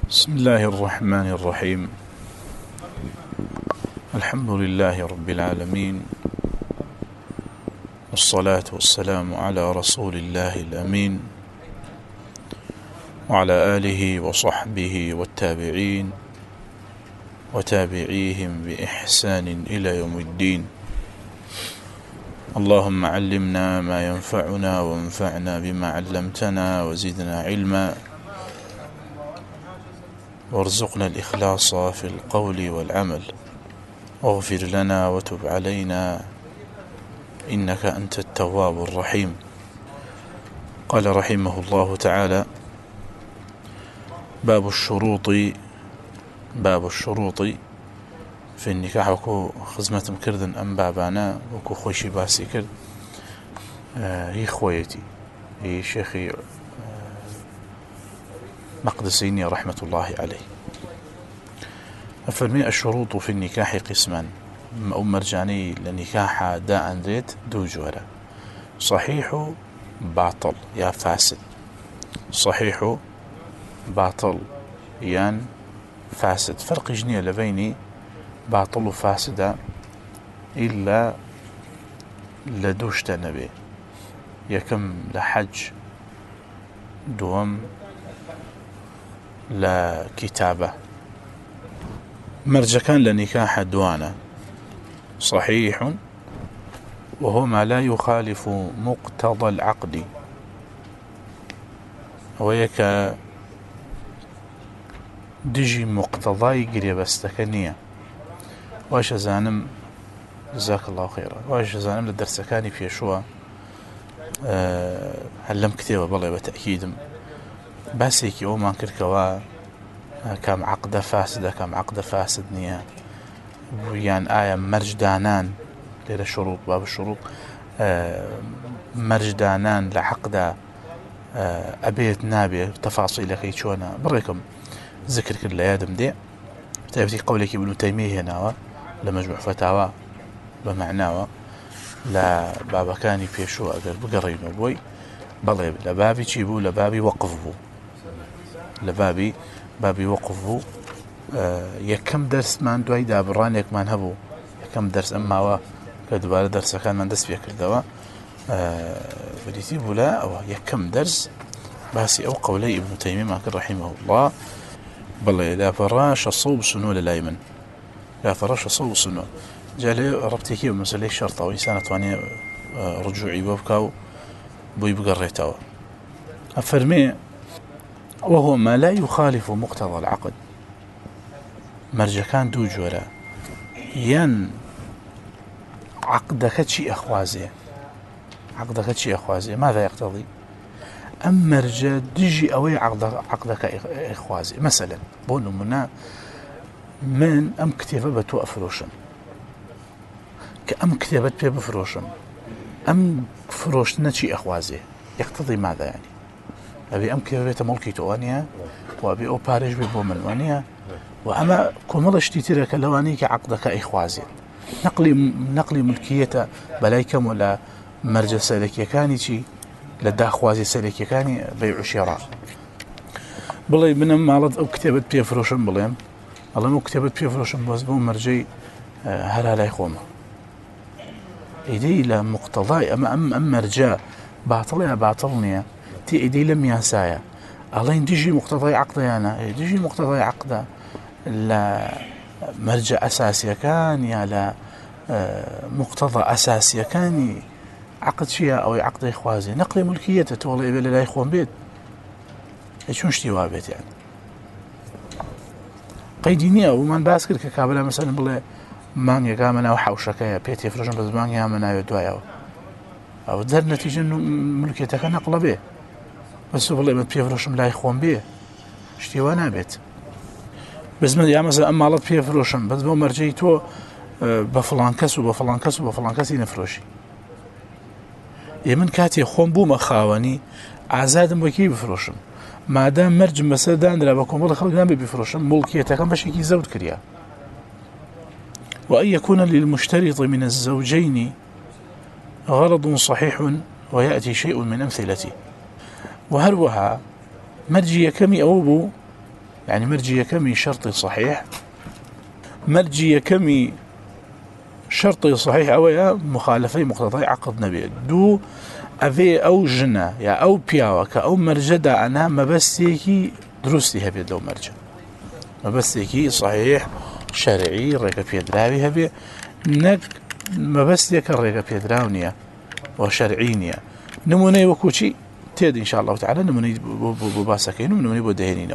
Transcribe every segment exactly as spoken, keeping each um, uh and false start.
بسم الله الرحمن الرحيم. الحمد لله رب العالمين، والصلاة والسلام على رسول الله الأمين وعلى آله وصحبه والتابعين وتابعيهم بإحسان إلى يوم الدين. اللهم علمنا ما ينفعنا وانفعنا بما علمتنا وزدنا علما، وارزقنا الإخلاص في القول والعمل، واغفر لنا وتب علينا إنك أنت التواب الرحيم. قال رحمه الله تعالى: باب الشروط باب الشروط في النكاح. وكو خزمة مكردن أم بابانا وكو خوشي باسي كرد آه هي خويتي هي شيخي مقدسيني رحمة الله عليه. أفرمي: الشروط في النكاح قسمان. أم مرجاني لنكاح داء دريت دو جورة: صحيح باطل يا فاسد. صحيح باطل يان فاسد. فرق جنية لبيني باطل وفاسد إلا لدوشت نبي يكم لحج دوم لا كتابة. مرجكان لنكاح دوانا صحيح وهو ما لا يخالف مقتضى العقد، ويك دجي مقتضاي قريبا استكنية. واش زانم جزاك الله خيرا واش زانم للدرس كاني في شوى أه هلم كتابة بالله بتأكيد باسيكي او ما كركوا كم عقد فاسدة كم عقد فاسد نية يعني آية مرج دانان ليلة شروط. باب الشروط أه مرج دانان لعقد أه أبيت نابي تفاصيل كي شونا بريكم ذكر كل يادم دي تأتي قولك ابن تيمية هنا لمجموع فتاوى بمعناه لا بابا كاني في شو أقل بقرينه بوي بلي لبابي تشيبو لبابي وقفبو لبابي بابي وقفبو آه يكم درس ما عنده هيدا برانيك ما نهبو يكم درس أما وا كدوار درس كان من درس بيكر دوا آه بديتيبو لا أو يكم درس باسي أو قولي ابن تيمية ما كان رحمه الله بلي لا فراش الصوب سنو للايمن لا فراش الصوب سنو جالي ربطيكي ومسألة شرطة وإنسانة واني رجوعي وبكاو بوي بقريتاو. أفرمي: وهو ما لا يخالف مقتضى العقد. مرجكان دو جورا ين عقدك شي أخوازي عقدك شي أخوازي ماذا يقتضي؟ أم مرجا دجي أوي عقدك إخوازي. مثلا بونو منا من أم كتابة بتو أفروشن كأم كتابة بي بفروشن أم فروشنا شي أخوازي يقتضي ماذا يعني؟ أبي أم كتابة ملكي توانيا وأبي أو باريج ببو ملوانيا وأما كمال اشتيترك لوانيك عقدك إخوازي نقلي نقلي ملكية بلايكم ولا مرجع سلكي كاني شي لدا خوازي سلكي كاني بيع شراء. بلي من مالد أو كتابة بي فروشن بليم الله مو كتابة بي فروشن بس بو مرجي هلا لا يخومه إيدي لا مقتضاي أما أم أم مرجع باطلها باطلني تي إيدي لم ينسايا الله ينتجي مقتضاي عقده أنا ينتجي مقتضاي عقده لا مرجع أساسي كان يا لا مقتضى أساسي كان عقد شيء أو عقد إخوازي نقل ملكيته تولي إبلا لا يخون بيت شون اشتوا بيت يعني قيدينية ومن باسكر ككابلا مثلا بلا مان يقامنا وحوشكايا بيت يفرجون بس مان يامنا يدوايا أو در نتيجة إنه ملكيتك نقل به بس بلا ما بيفرجون لا يخون به اشتوا نابت بس ما يا مثلا أما الله بيفرجون بس ما مرجيتو بفلان كسو بفلان كسو بفلان كسي نفرشي يمن كاتي خون بو مخاوني عزادم وكي بفروشم مادام مرج مسدان لا بكم والله خلق نبي بفروشم ملكيته كان باش يكي زود كريا. وأن يكون للمشترط من الزوجين غرض صحيح ويأتي شيء من أمثلته. وهروها مرجي كمي أوبو يعني مرجي كمي شرطي صحيح مرجي كمي شرطي صحيح أو يا مخالفي مقتضي عقد نبي دو أفي أو جنا يا أو بياوك أو مرجدا أنا ما بسيكي دروستي هبي لو مرجع ما بسيكي صحيح شرعي ريك بيدراوي هبي نك ما بسيك ريك بيدراونيا وشرعينيا نموني وكوشي تيد إن شاء الله تعالى نموني بباسكين ونموني بدهنين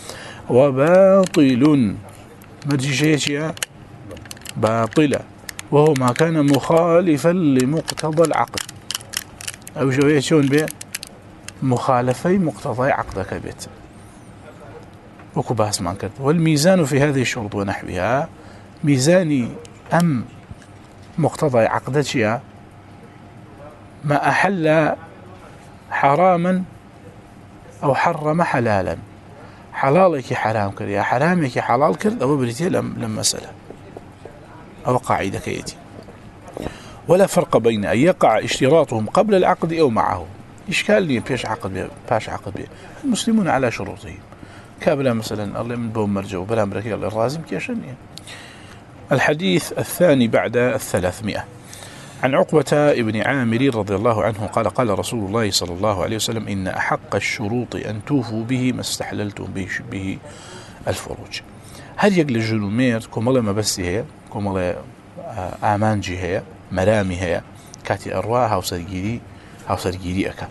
وباطل مرجي شيء باطلة وهو ما كان مخالفا لمقتضى العقد أو شوية شون به مخالفي مقتضى عقدك بيت وكباس ما كرت. والميزان في هذه الشروط ونحوها ميزاني أم مقتضى عقدتها ما أحل حراما أو حرم حلالا حلالك حرام كر يا حرامك حلال كر أو بريتي لم مسألة أو قاعدة كيتي ولا فرق بين أن يقع اشتراطهم قبل العقد أو معه إشكال لي بيش عقد باش عقد بيه المسلمون على شروطهم كابلا مثلا الله من بوم مرجو بلا مركي الله الرازم كيشنيا. الحديث الثاني بعد الثلاثمائة عن عقبة ابن عامر رضي الله عنه قال قال رسول الله صلى الله عليه وسلم إن أحق الشروط أن توفوا به ما استحللتم به, به الفروج. هل يقل الجنومير كمالا ما بس هي كمالا آمانجي هي مرامي هي كاتي أرواح أو سرقيري أو سرقيري أكا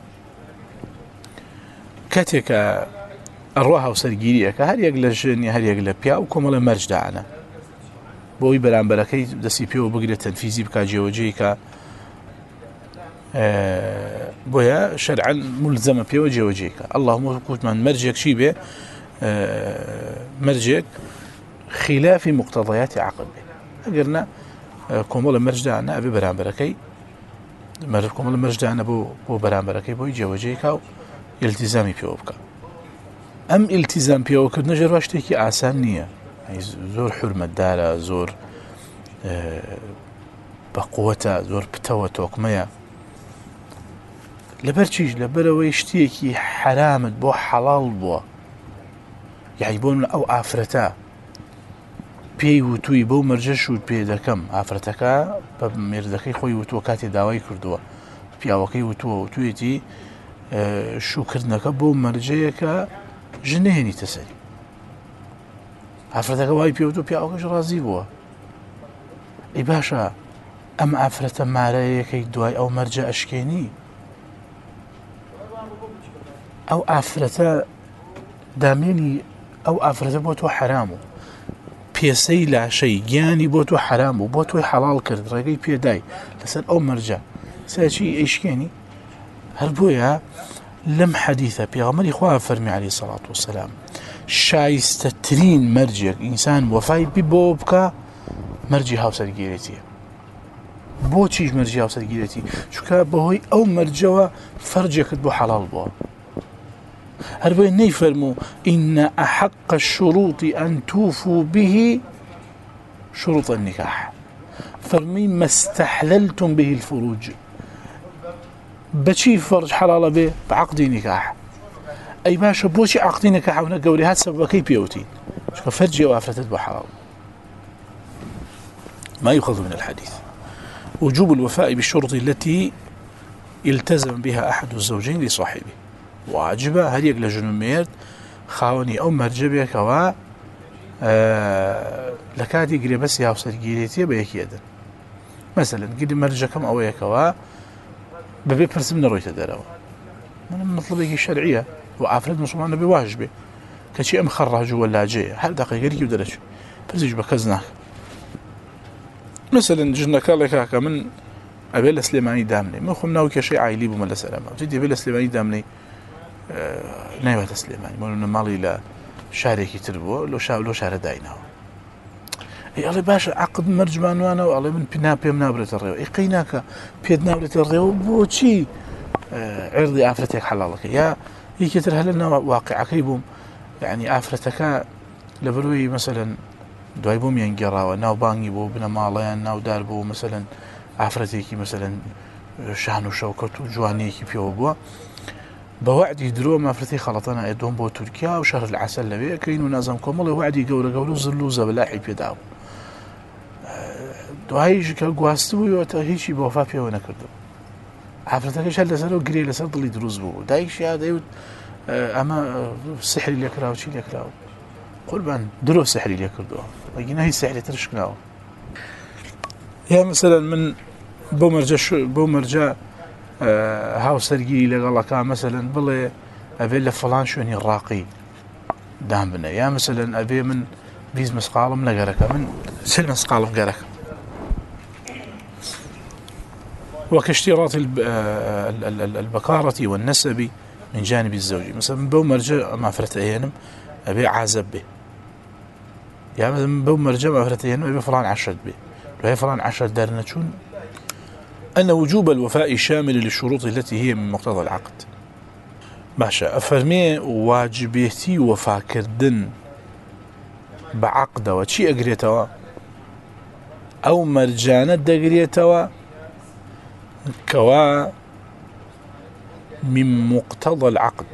كاتيك أرواح أو سرقيري أكا هل يقل الجني هل يقل بيا وكمالا مرج دعنا بۆی بەرامبەرەکەی دەستی پێوە بگرێت تەنفیزی بکات جێوەجێیکە بۆیە شەرعەن مولزەمە پێوە جێوەجێیکە اللهم کوتمان مەرجێک چی بێ مەرجێک خلافی مقتضیاتی عقد بێ ئەگەرنە کۆمەڵە مەرجدانە ئەبێ بەرامبەرەکەی کۆمەڵە مەرجدانە بۆ بۆ بەرامبەرەکەی بۆی جێوەجێیکە و ئیلتیزامی پێوە بکە. ئەم ئیلتیزام پێوەکردنە ژێروا شتێکی ئاسان نییە زۆر حرمەتدارە زۆر بەقووەتە زۆر پتەوە تۆکمەیە لەبەر چیش لەبەرەوەی شتێکی حرامت بۆ حەڵاڵ بووە یعنی بۆ ئەو ئافرەتە پێی وتووی بەو مەرجە شوود پێ دەکەم ئافرەتەکە بە مێردەکەی خۆی وتووە کاتی داوای کردووە پیاوەکەی وتووە وتوویەتی شوکردنەکە بۆ مەرجەیەکە ژنێنیتە سەری ئافرەتەکە وای پێوتو پیاوەکەش ڕازی بووە ئەی باشە ئەم ئافرەتە مارەیەکەی دوای ئەو مەرجە ئەشکێنی ئەو ئافرەتە دامێنی ئەو ئافرەتە بۆ تۆ حرام و پێسەی لاشەی گیانی بۆ تۆ حرام و بۆ تۆی حەڵاڵ کرد ڕێگەی پێدای لەسەر ئەو مەرجە سەرچی ئەیشکێنی هەر بۆیە لەم حەدیثە پێغەمبەری خوا فەرمی عەلەیهی سەڵات وەسەلام شایستەترین مەرجێک ئینسان وەفای بی بۆ بکە مەرجی هاوسەرگیرێتیە. بۆچیش مەرجی هاوسەرگیرێتی؟ چونکە بەهۆی ئەو مەرجەوە فەرجێکت بۆ حەڵاڵ بووە. هەر بۆیە نەیفەرموو ئین ئەحەق الشروط ئەن توفوا به شروط النکاح فەرمی ما استحللتم به الفروج بەچی فەرج حەڵاڵە بێ بەعەقدی نکاح. ئەی باشە بۆچی عەقدی نکاحەونە گەورەی هات سەبەبەکەی پێوتی چونکە فەرجی ئەو ئافرەتت بۆ حەڵاڵ. ما يؤخذ من الحديث وجوب الوفاء بالشروط التي التزم بها أحد الزوجين لصاحبه واجبة هل يقل جنوميرد خاوني أو مرجبك و لكادي قري بس يا وسرقيريتي بيك يدا مثلا قري مرجكم أو يكوا ببي برسم نرويت داروا من مطلبك الشرعية وعافرد مسلمان بواجبه كشيء مخرج ولا جاي هل دقيقة ريكي ودرج برزيج بكزناك مثلا جنة كالك من أبيل سليماني دامني ما خم ناوي كشيء عائلي بملا سلامة جدي أبيل سليماني دامني آه نايوة سليماني مولنا مالي لا شاركي تربو لو شا لو شار داينه اي الله باشا عقد مرجمان وانا والله من بنا بيم نابرة الريو اي قيناك بيد نابرة الريو بوشي آه عرضي آفرتك حلالك يا هي كتر هلنا واقع كيبوم يعني آفرتك لبروي مثلا دوای بۆ میانگەڕاوە ناو بانگی بۆ بنە ماڵەیان ناودار بۆ مثلەن ئافرەتێکی مثلەن شان و شەوکەت و جوانەیەکی پێوە بووە بوعدي درو ما فرتي خلطنا يدهم بو تركيا وشهر العسل لبي كاين ونازم كمل وعدي قوله قوله زلو زبلاحي بيداو دوایش کە گواست بوویەوە هیچی بۆ وەفا پێوە نەکردو حافرەتەکەش هەر لەسەرەوە گرێ لەسەر دڵی دروست بوو دایکشیا دەیوت ئەمە سحری لێکراوە چی لێکراوە قوربان درۆ سحری لێکردووە وەگینە هیچ سحری ترش کراوە یا مثلا من بۆ مەرجە بۆ مەرجە هاوسەرگیری لەگەڵەکە مثلا بڵێ ئەبێ لە فڵان شوێنی ڕاقی دام بنە یا مثلا ئەبێ من بیست مسقالم لەگەرەکە من سل مسقالم گەرەکە وكاشتراط البكارة والنسب من جانب الزوج مثلا بو مرجع مع فرتين أبي عازب به يعني مثلا بو مرجع مع فرتين أبي فلان عشد به لو هي فلان عشد دارنا شون أن وجوب الوفاء شامل للشروط التي هي من مقتضى العقد باشا أفرمي واجبيتي وفاء كردن بعقده وشي أقريتوا أو مرجانة دقريتوا كوا من مقتضى العقد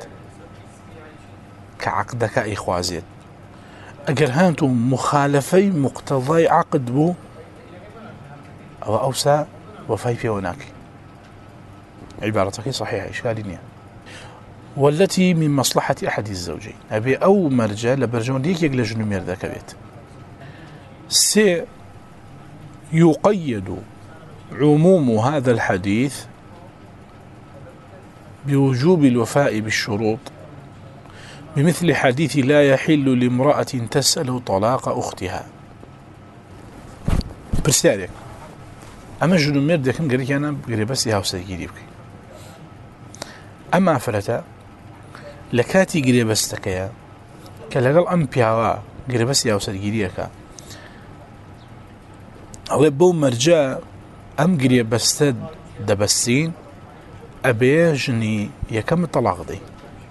كعقدك إخوازيت أجر هانتو مخالفي مقتضى عقد بو أو أوسع وفاي في هناك عبارتك صحيحة إشكالية والتي من مصلحة أحد الزوجين أبي أو مرجع لبرجون ديك يقل جنومير ذاك بيت سي يقيد عموم هذا الحديث بوجوب الوفاء بالشروط بمثل حديث لا يحل لامرأة تسأل طلاق أختها برسالك أما جنومير ذاك نقريك أنا بقري بس يهاو سيجيري بكي أما فرتا لكاتي قري بس تكيا كالقل أم بيعوا قري بس يهاو سيجيريك أو بو مرجع أم قري بستد دبسين أبيجني يكم طلاق دي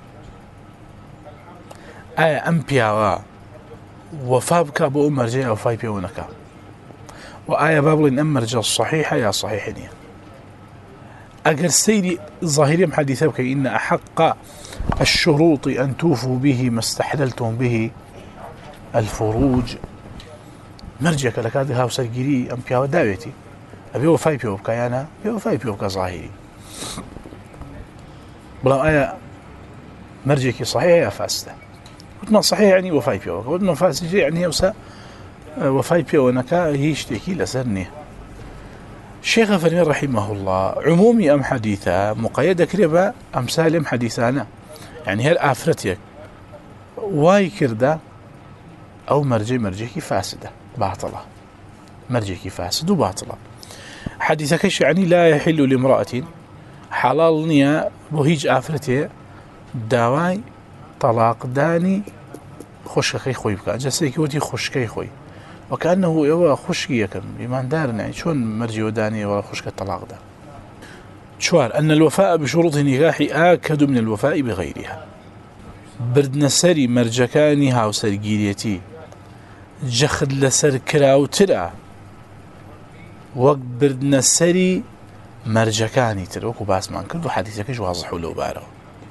آية أم بيعوا وفابك أبو مرجع وفاي بيونك وآية بابلين أم مرجع الصحيحة يا صحيحين أجر سيدي ظاهري حديثك إن أحق الشروط أن توفوا به ما استحللتم به الفروج مرجعك لك هذا هاوسر جري أم بيعوا داويتي أبي وفاي بيوبك أنا أبي وفاي بيوبك ظاهري بلا آية مرجعك صحيح يا فاسدة وتنا صحيح يعني وفاي بيوبك وتنا فاسدة يعني يوسا وفاي بيونك هيشتكي لسرني الشيخ فرمي رحمه الله عمومي أم حديثة مقيدة كريبا أم سالم حديثانا يعني هل آفرتك واي كردا أو مرجع مرجعك فاسدة باطلة مرجعك فاسد وباطلة حديثك يعني لا يحل لامرأة حلال نيا بهيج آفرته داواي طلاق داني خشكي خوي بك جسيكي ودي خشكي خوي وكأنه يوا خشكي يكن إيمان دارنا يعني شون مرجي وداني ولا خشك الطلاق ده شوار أن الوفاء بشروط النكاح آكد من الوفاء بغيرها بردنا سري مرجكاني هاو سرقيريتي جخد لسر كراو ترى وەک بردنە سەری مەرجەکانی تر وەکو باسمان کرد و حەدیثەکەش واضح و لەوبارەوە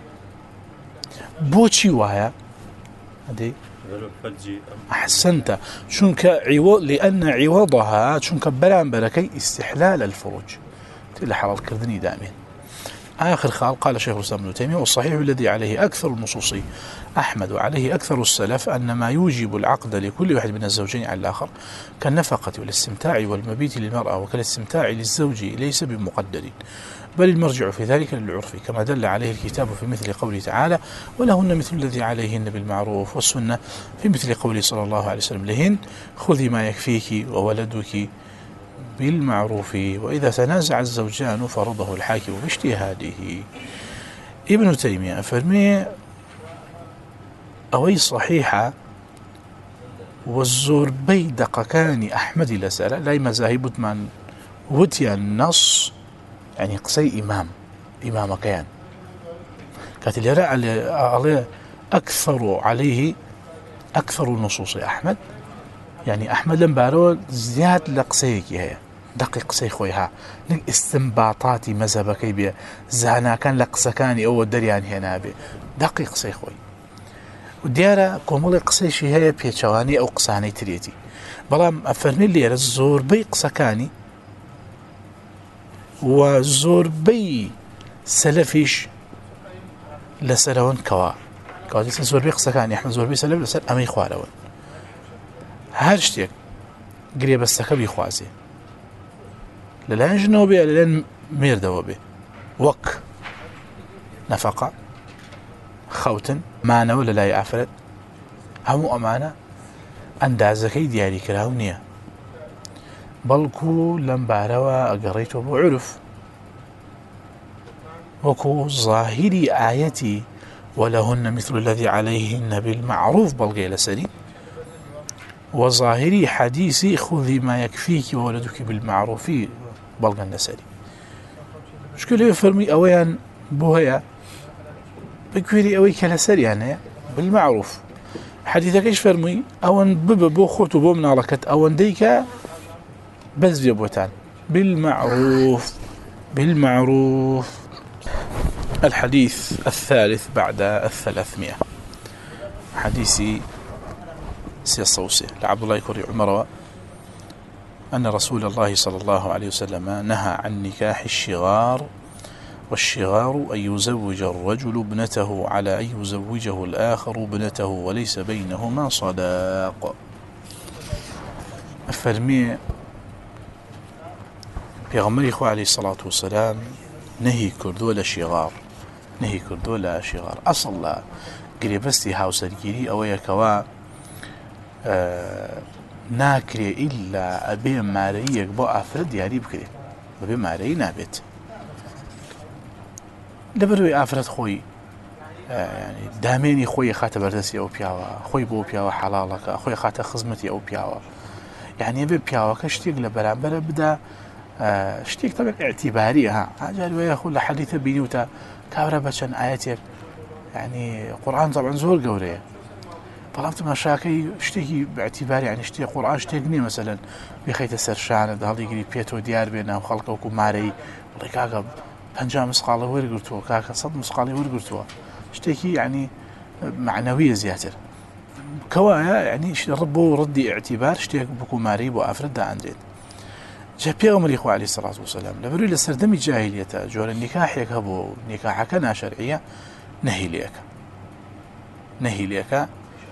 بۆچی وایە هەدەی أحسنت چونکە عوض لأن عوضها چونکە بەرامبەرەکەی استحلال الفروج لە حەڵالکردنی دامێن آخر خال قال شيخ الإسلام ابن تيمية والصحيح الذي عليه أكثر النصوص أحمد وعليه أكثر السلف أن ما يوجب العقد لكل واحد من الزوجين على الآخر كالنفقة والاستمتاع والمبيت للمرأة وكالاستمتاع للزوج ليس بمقدر بل المرجع في ذلك للعرف كما دل عليه الكتاب في مثل قوله تعالى ولهن مثل الذي عليهن بالمعروف والسنة في مثل قوله صلى الله عليه وسلم لهن خذي ما يكفيك وولدك بالمعروف وإذا تنازع الزوجان فرضه الحاكم باجتهاده ابن تيمية فرمي أوي صحيحة والزور بيدق كان أحمد لسالة لا مذاهب من وتي النص يعني قصي إمام إمام كيان كانت اللي عليه أكثر عليه أكثر النصوص أحمد يعني أحمد لم بارو زياد لقصيك هي دقي قسەی خۆی ها نەک ئستنباطاتی مەذهبەکەی بێ زاناکان لە قسەکانی ئەوە دەریان هێنابێ دقی قسەی خۆی و دیارە کۆمەڵی قسەیشی هەیە پێچەوانی ئەو قسانەی ترێتی بەڵام ئەفەرمی لێرە زۆربەی قسەکانی و زۆربەی سەلەفیش لەسەرەوەن کەوا کاتێک زۆربەی قسەکانی ئەحمەد زۆربەی سەلەف لەسەر ئەمەی خوارەوەن هەر شتێک گرێبەستەکە بیخوازێ لەلایەن ژنەوە بێ لەلایەن مێردەوە بێ وەک نەفەقە خەوتن مانەوە لە لای ئافرەت هەموو ئەمانە ئەندازەکەی دیاریکراو نییە بەڵکو لەم بارەوە ئەگەڕێیتەوە بۆ عورف وەکو ظاهری ئایەتی ولهن مثل الذي عليهن بالمعروف بەڵگەی لەسەری وظاهری حديثي خذي ما يكفيك وولدك بالمعروف بەڵگەن لەسەری شکل فەرمی ئەوەیان بۆ هەیە بگوێری ئەوەی کە لەسەریان هەیە بالمعروف حديثەکەیش فەرمووی ئەوەن ببە بۆ خۆت و بۆ مناڵەکەت ئەوەندەی کە بەس بێ بۆتان بالمعروف بالمعروف. الحديث الثالث بعد الثلاثمائة حديثي سيصوصي لعبد الله كري عمر أن رسول الله صلى الله عليه وسلم نهى عن نكاح الشغار والشغار أن يزوج الرجل ابنته على أن يزوجه الآخر ابنته وليس بينهما صداق. فرمي بيغمري خو عليه الصلاة والسلام نهي كردو لشغار نهي كردو لشغار أصل لا قريبستي هاوسرگيري أو يكوا آه ناكري إلا أبي ماريك بو أفرد ياري بكري أبي ماري نابت لبروي أفرد خوي آه يعني داميني خوي خاتة بردسي أو بياوا خوي بو بياوا حلالك خوي خاتة خزمتي أو بياوا يعني أبي بياوا كشتيق لبرامبر بدا آه شتيك طبعا اعتبارية ها جاري وياخو لحديث بينيوتا كابرا بچن آياتي يعني قرآن طبعا زور قوريه طلبت مشاكي شتيكي باعتباري يعني شتي قرآن شتيقني مثلا بخيت السرشان ده هذا يجري بيتو ديار بينه وخلقه وكماري والله كاكا بنجا مسقالة ورقرتوه كاكا صد مسقالة ورقرتوه شتيكي يعني معنوية زيادة كوايا يعني ربو ردي اعتبار شتيك بكماري وأفرد ده عندين جاء بيغمر إخوة عليه الصلاة والسلام لبرو لسردمي جاهلية جوال النكاح يكهبو نكاحك نا شرعية نهي ليك نهي ليك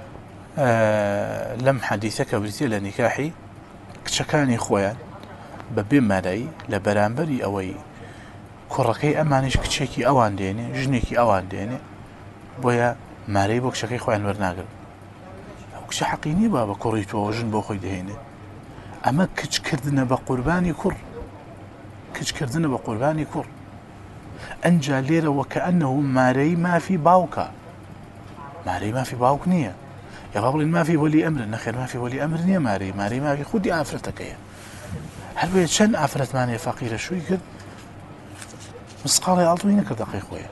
آه لم حديثك بريتي لنكاحي كشكاني خويا ببين مالي لبرامبري أوي كوركي أمانيش كتشيكي أوان ديني جنيكي أوان ديني بويا مالي بوك شكي خويا نورناقل وكش حقيني بابا كوريتو وجن بو خوي دهيني أما كتش كردنا بقرباني كر كتش كردنا بقرباني كر أنجا ليرة وكأنه ماري ما في باوكا ماري ما في باوك نية يا قبل ما في ولي أمر نخير ما في ولي أمر نية ماري ماري ما في خدي آفرتك يا هل بيت شن آفرت ماني فقيرة شوي كد مسقالة يالطوينة كرد أخي خويا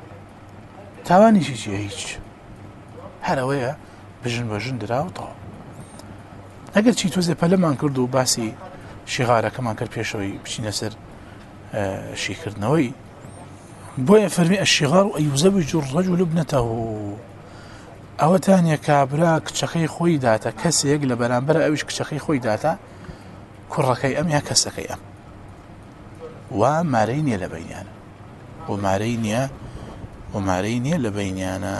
تاواني شي شي هيج هلا ويا بجن بجن دراو طاو ئەگەر چی تۆزێ پەلەمان کرد و باسی شیغارەکەمان کرد پێشەوەی بچینە سەر شیکردنەوەی بۆیە فەرمی الشغار أن يزوج الرجل ابنته ئەوەتانیە کابرا کچەکەی خۆی داتە کەسێک لە بەرامبەر ئەویش کچەکەی خۆی داتە کوڕەکەی ئەم یا کەسەکەی ئەم و مارەی نییە لە بەینیانە و مارەی نییە و مارەی نییە لە بەینیانە.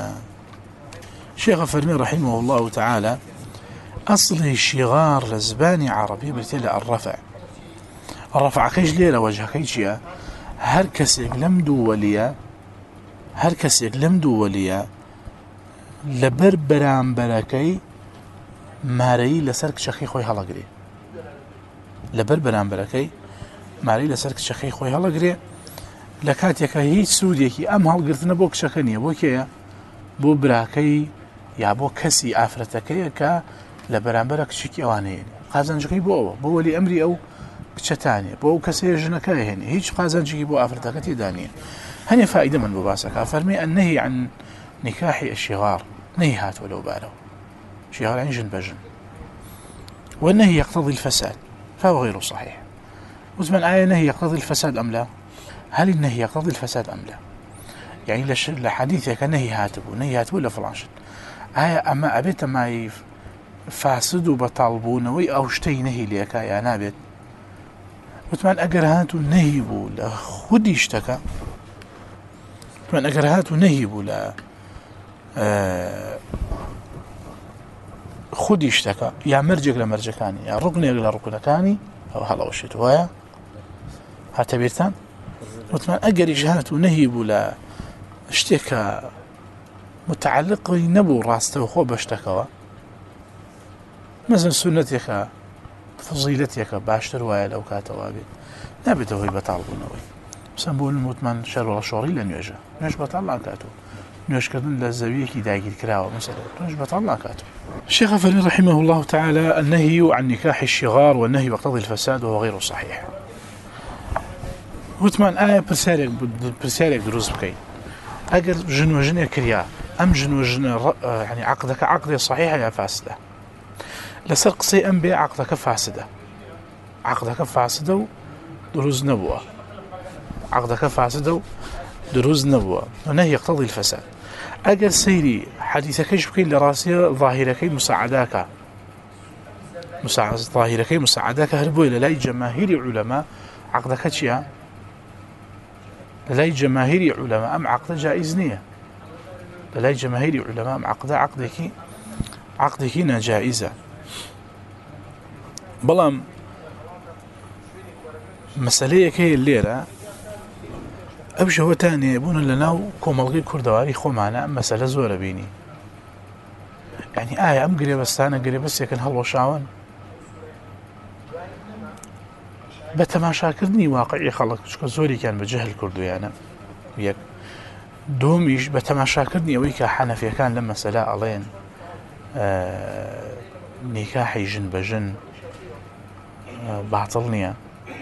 شێخ فەرمی رحمه الله تعالى أصل الشغار لزباني عربي بتلا الرفع الرفع كيش ليه لوجه كيشيا هر كسيك لم دوليا هر كسيك لم دوليا لبر برام براكي ماري لسرك شخي خوي هلاقري لبر برام براكي ماري لسرك شخي خوي هلاقري لكاتيك هي سوديكي أم هالقرتنا بوك شخنية بوكيا بو براكي يا بو كسي آفرتكي كا لبرامبرك شكي أوانين قازنجي بو بو ولي أمري أو كشتاني بو كسي جنكاي هني هيج قازنجي بو أفرتكتي دانية هني فائدة من بباسك فرمي النهي عن نكاح الشغار نهيهات ولو بالو شغار عن جن بجن والنهي يقتضي الفساد فهو غير صحيح وثمان آية نهي يقتضي الفساد أم لا؟ هل النهي يقتضي الفساد أم لا؟ يعني لش لحديث كان نهي هاتبو نهي هاتبو لفلانشت آية أما أبيت ما فاسد وبطالبون وي أو شتي نهي ليك يا نابت وثمان أجر هاتو نهي بو لا خدي اشتكى وثمان أجر هاتو نهي بو لا آه خدي اشتكى يا مرجك لمرجكاني يا ركني لركنكاني أو هلا وشيت ويا هاتبيرتان وثمان أجر جهات ونهي بولا اشتكى متعلق نبو راسته وخو باشتكوا مثلا سنتك فضيلتك باشتر ويا لو كاتوابي نابته هي بطالبونوي سنبول المتمن شر ولا شوري لن يجا نيش بطلع كاتو نيش كدن للزاوية كي داير كراوة مثلا نيش بطلع كاتو الشيخ فلين رحمه الله تعالى النهي عن نكاح الشغار والنهي يقتضي الفساد وهو غير صحيح وثمان آية برسالك برسالك دروز بكي أجر جن وجن كريا أم جن وجن يعني عقدك عقد صحيحة يا فاسدة لسرق سي أم بي عقدك فاسدة عقدك فاسدة دروز نبوة عقدك فاسدة دروز نبوة ونهي يقتضي الفساد أجر سيري حديثك يشبكي لراسية ظاهرك مساعداك مساعد ظاهرك مساعداك هربوا للاي جماهير علماء عقدك تشيا للاي جماهير علماء أم عقد جائز نية للاي جماهير علماء أم عقد عقدك عقدك جائزة بلام مسألة كي الليلة أبش هو تاني يبون لنا كومالغي كردواري خو معنا مسألة زورة بيني يعني آية أم قريبا استانا قريبا بس يكن هلو شاون بتماشا كردني واقعي خلق شكو زوري كان بجهل كردو يعني يك دوميش بتماشا كردني ويكا حنفيا كان لما سلا ألين آه نكاحي جن بجن آه بعطلنيا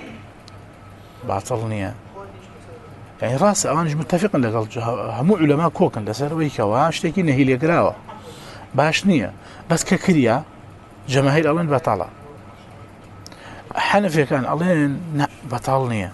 بعطلنيا يعني راس أوانج متفقا لقل همو علماء كوكن لسر ويكا واشتكي نهي ليقراوة باش نية بس ككريا جماهير ألين بطالة حنفيا كان ألين نا بطالنيا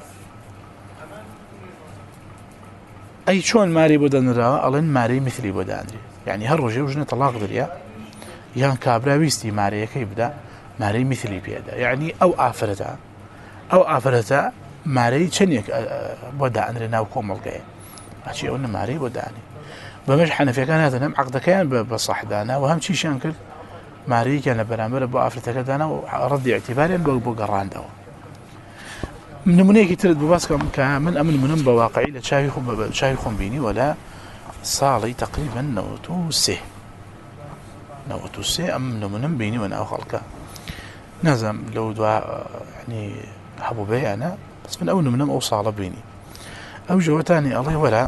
أي شون ماري بودان را ألين ماري مثلي بودانري يعني هالرجي وجنة طلاق دريا يان كابرا ويستي ماري كيبدا ماري مثلي بيدا يعني أو آفرتا أو آفرتا ماري چنيك بودانري ناو كوملقايا أشي أون ماري بوداني بمش حنفيا كان هذا نم عقد كان بصح دانا وهم شي شانكل ماري كان برامبر بو آفرتا كدانا وردي اعتباري بو بو قران داو من منيك ترد بباسكم كمن أمن من بواقعي لشاهي خم شاهي خم بيني ولا صالي تقريبا نوتوسه نوتوسه أم من بيني وأنا خلقه نازم لو دعاء يعني حبوا بي أنا بس من أول من أوصل بيني أو جوتاني الله ولا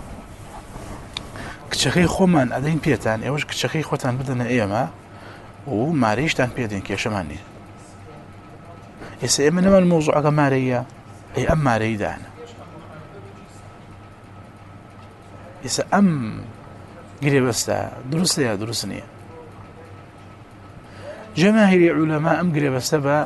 كشخي خمان أدين بيتان أوش كشخي خوتان بدنا إيما وماريش تان بيدين كيشماني يسأل من الموضوع كمارية أي أم ماري دانا يسأل أم قريب استا درس يا درسني جماهير علماء أم قريب استا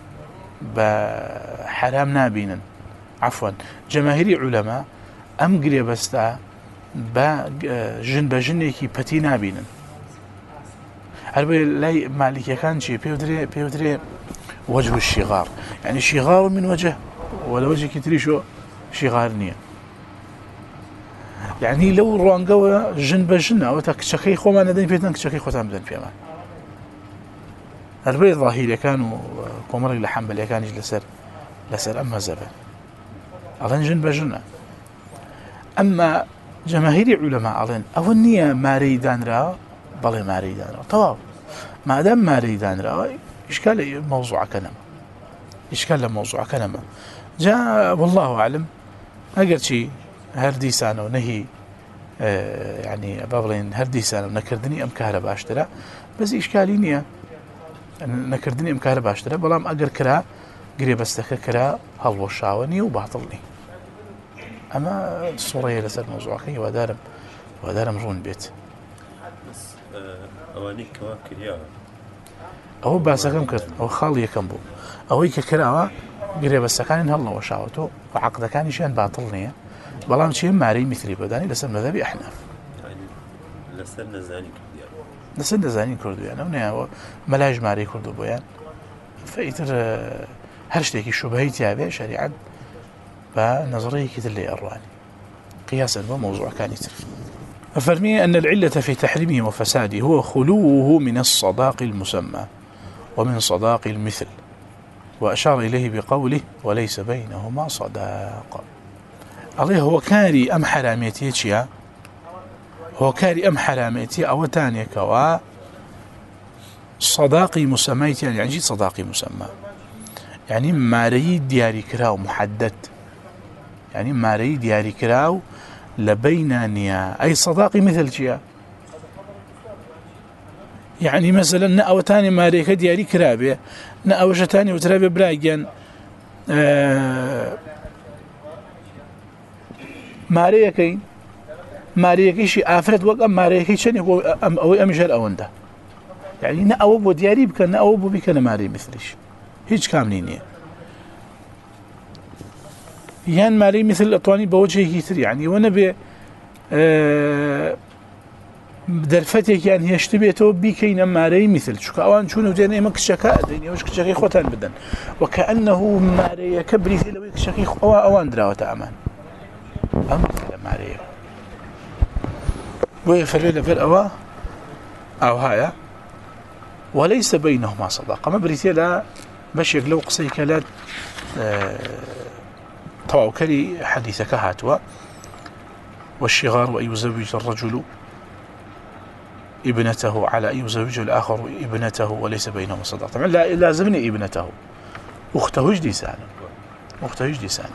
بحرام نابينا عفوا جماهير علماء أم قريب استا بجن بجنيكي بتي نابينا هربي لاي مالك كان شيء بيودري بيودري وجه الشغار يعني شغار من وجه ولا وجه كتري شو شغار نية يعني لو روانقوا جن بجن أو تكشخي خو ما ندين فيتن كشخي خوتان بدن فيما هربي ظاهري كانوا كومر لحنبل كان لسر لسر أما زبل أظن جن بجن أما جماهير علماء أظن أو النية ماريدان را بلي ماريدان را طبعا ما دام ماريدان را إشكال موضوع كلمة إشكال موضوع كلمة جاء والله أعلم أقل شيء هرديسان ونهي آه يعني بابلين هرديسان ونكردني أم كهرباء أشترى بس إشكالي نية نكردني أم كهرباء أشترى بلام أقل كرا قريب استكا كرا هلو الشاوني وباطلني أما الصورة لسر موضوع كي ودارم ودارم رون بيت بس أوانيك كواكر يا ئەوە باسەکەم کرد ئەو خاڵ یەکەم بوو ئەوەی کە کراوە گرێبەستەکانی هەڵەوە شاوەتەوە و عەقدەکانیشیان باتڵ نییە بەڵام چی مارەی میثلی بەدانی لەسەر مەذهەبی ئەحناف لەسەر نەزانی کردیان لەسەر نەزانی کردویان ئەو نەیەوە مەلای ژمارەی کردو بۆیان فەئیتر هەر شتێکی شوبهەی تیاوێ شەریعەت بە نەزەرەیەکی تر لێ ئەڕوانی قياسا وموضوع كان يتر أفرمي أن العلة في تحريمه وفساده هو خلوه من الصداق المسمى ومن صداق المثل وأشار إليه بقوله وليس بينهما صداق الله هو كاري أم حراميتي شيا هو كاري أم حراميتي أو تاني كوا صداقي مسميتي يعني جيت صداقي مسمى يعني ماري دياري كراو محدد يعني ماري دياري كراو لبينانيا أي صداقي مثل شيا يعني مثلا نأو تاني ماريكا دياري كرابي نأو شتاني وترابي براجان آه ماريكي ماريكي شي آفرت وقت ماريكي شني أم أو أمجر أونده يعني نأو بو دياري بك نأو بو بك ماري مثلش هيج كاملينية يان ماري مثل الأطواني بوجهه كتير يعني وانا ب آه درفتك يعني يشتبهته بكين ماري مثل شو كأوان شنو دينا ما كشكاء دينا وش كشكي خوتان بدن وكأنه ماري كبري لو كشكي أو أوان دراوة أمان أما ماري ويفرل في الأوا أو هايا وليس بينهما صداقة ما بريتي لا باش يقلو قصي كلات آه طبعا كلي حديثك هاتوا والشغار وأن يزوج الرجل ابنته على أن يزوج الآخر ابنته وليس بينهما صداقة طبعا لا لازمني ابنته أخته جدي سانه أخته جدي سانه